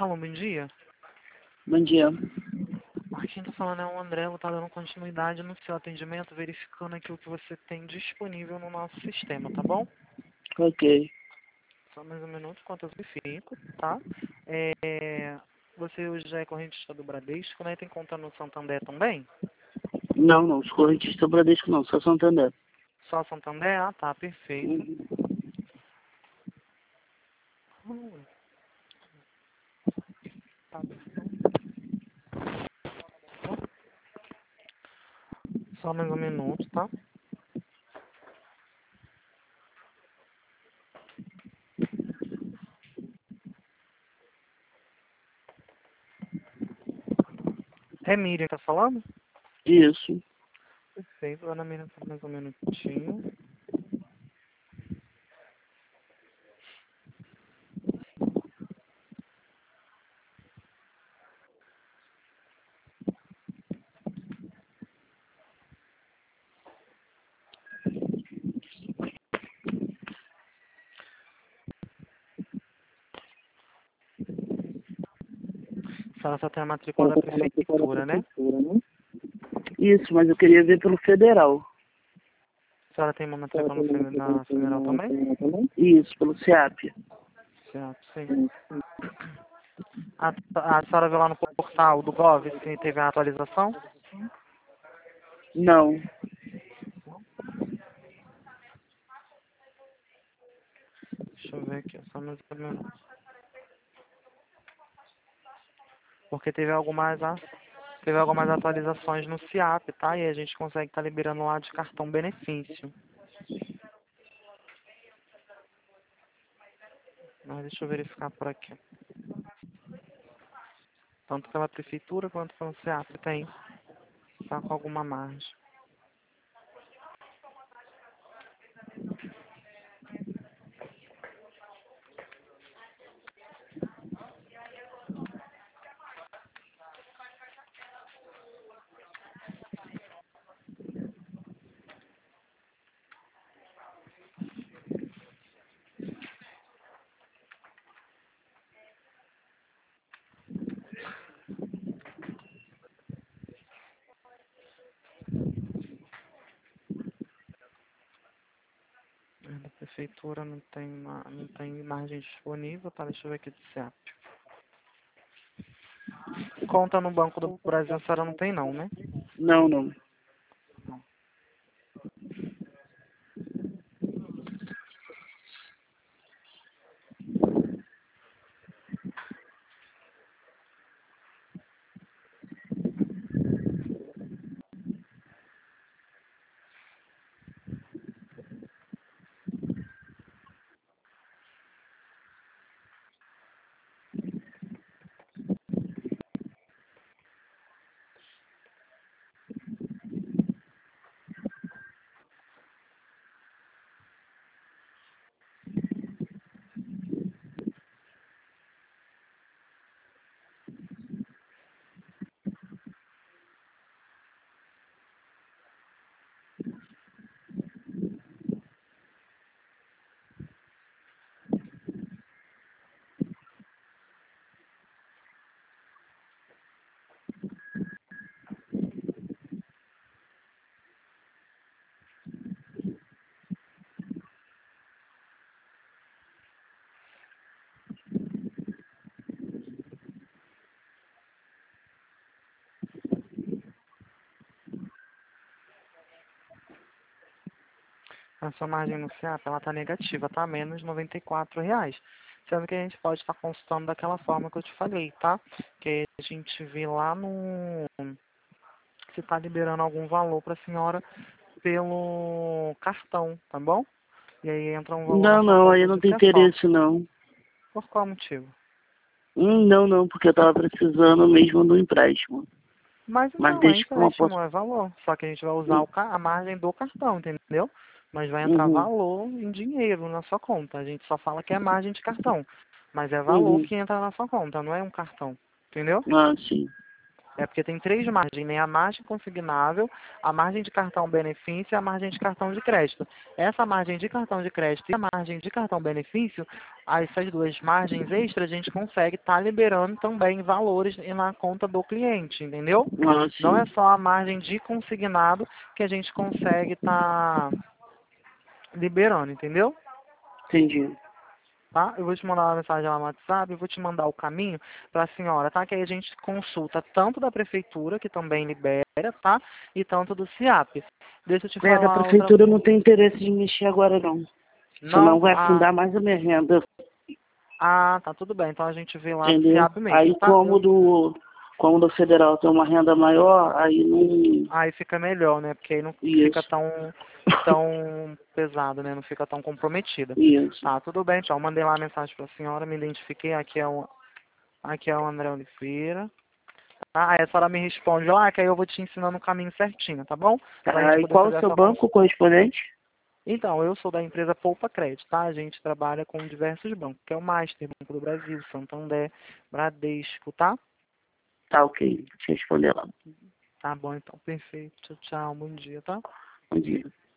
Alô, bom dia. Bom dia. Aqui quem tá falando é o André, vou estar dando continuidade no seu atendimento, verificando aqui o que você tem disponível no nosso sistema, tá bom? Ok. Só mais um minuto, enquanto eu verifico, tá? Você hoje já é correntista do Bradesco, né? Tem conta no Santander também? Não, não. Os correntistas Bradesco não, só Santander. Só Santander? Ah, tá, perfeito. Uhum. Tá. Só mais um minuto, tá? É Miriam que tá falando? Isso. Perfeito, Ana Miriam, só mais um minutinho. A senhora só tem a matrícula Ela da tá na matrícula da prefeitura, né? prefeitura, né? Isso, mas eu queria ver pelo federal. A senhora tem uma Ela matrícula tem uma na federal matrícula na também? federal também? Isso, pelo CEAP. Certo, sim. A senhora viu lá no portal do Gov se teve a atualização? Não. Deixa eu ver aqui, só mais um minuto. Porque teve algumas atualizações no CIAP, tá? E a gente consegue estar liberando lá de cartão benefício. Mas deixa eu verificar por aqui. Tanto pela prefeitura quanto pelo CIAP tem. Tá com alguma margem. Da prefeitura não tem margem disponível, tá? Deixa eu ver aqui do CIAP. Conta no Banco do Brasil a senhora não tem não, né? Não, não. A sua margem no CIAP, ela tá negativa, tá? Menos R$ 94. Sendo que a gente pode estar consultando daquela forma que eu te falei, tá? Que a gente vê lá no... se tá liberando algum valor pra senhora pelo cartão, tá bom? E aí entra um valor na Não, sua não. Aí conta eu não de tenho acessório. interesse, não. Por qual motivo? Não, não, porque eu tava precisando mesmo do empréstimo. Mas Mas então, é deixa como eu empréstimo, posso... é valor. Só que a gente vai usar a margem do cartão, entendeu? Mas vai entrar Uhum. valor em dinheiro na sua conta. A gente só fala que é margem de cartão. Mas é valor Uhum. que entra na sua conta, não é um cartão. Entendeu? Ah, sim. É porque tem três margens, né? A margem consignável, a margem de cartão benefício e a margem de cartão de crédito. Essa margem de cartão de crédito e a margem de cartão benefício, essas duas margens extras, a gente consegue estar liberando também valores na conta do cliente, entendeu? Ah, Não é sim. só a margem de consignado que a gente consegue estar liberando, entendeu? Entendi. Tá? Eu vou te mandar uma mensagem lá no WhatsApp, eu vou te mandar o caminho para a senhora, tá? Que aí a gente consulta tanto da prefeitura, que também libera, tá? E tanto do CIAP. Deixa eu te Da falar outra... prefeitura eu não tenho interesse de mexer agora, não. Senão Não? vai Ah, afundar mais a minha renda, tá, tudo bem. Então a gente vê lá do entendeu? CIAP mesmo, Aí tá? como do federal tem uma renda maior, aí não... Aí fica melhor, né? Porque aí não fica Isso, tão pesado, né? Não fica tão comprometida. isso. Tá, tudo bem, então. Mandei lá a mensagem para a senhora, me identifiquei. Aqui é o André Oliveira. Tá? Aí a senhora me responde lá, que aí eu vou te ensinando o caminho certinho, tá bom? Pra gente Tá, e poder qual fazer o seu essa banco consulta. correspondente? Então, eu sou da empresa Poupa Crédito, tá? A gente trabalha com diversos bancos, que é o Master, Banco do Brasil, Santander, Bradesco, tá? Tá, ok. Deixa eu responder lá. Tá bom, então, perfeito. Tchau, tchau, bom dia, tá? Bom dia.